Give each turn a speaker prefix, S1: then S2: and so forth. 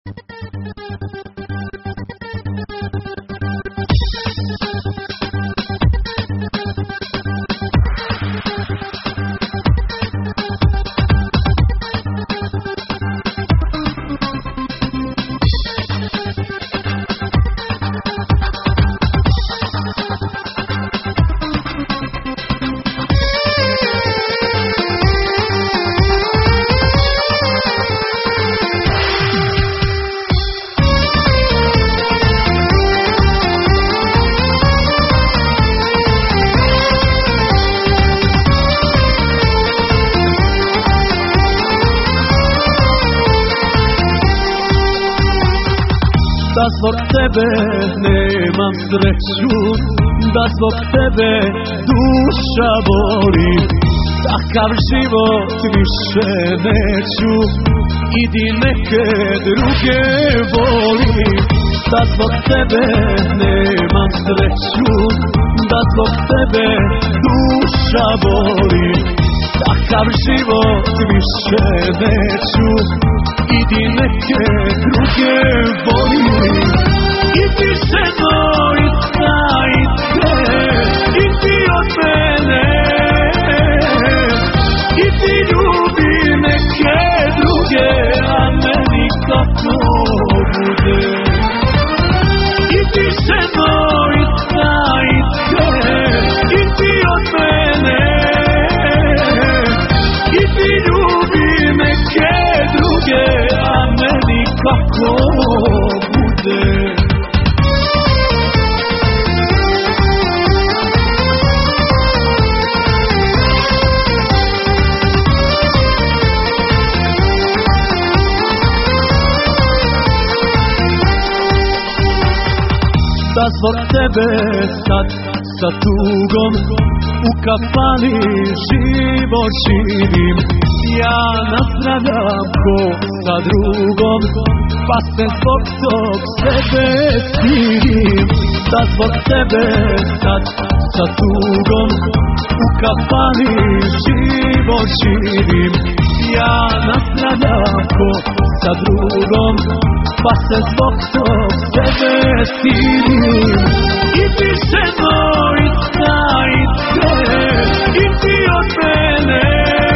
S1: Da zbog tebe nemam sreću, da zbog tebe duša boli. Takav život više neću, idi neke druge voli. Da zbog tebe nemam sreću, da zbog tebe duša boli. Takav život više neću, idi neke druge voli. Idi ženo i znajte, idi od mene, idi ljubi neke druge, a meni kako bude. Idi ženo i znajte, idi od mene, idi ljubi neke druge, a meni kako bude. Da zbog tebe sad sa tugom u kafani život živim. Ja nazdravljam ko sa drugom, pa se zbog tog sebe stidim. Da zbog tebe sad sa tugom u kafani život živim. Ja nazdravljam ko sa drugom, pa se zbog tog sebe stidim. Idi ženo i znajte, idi od mene,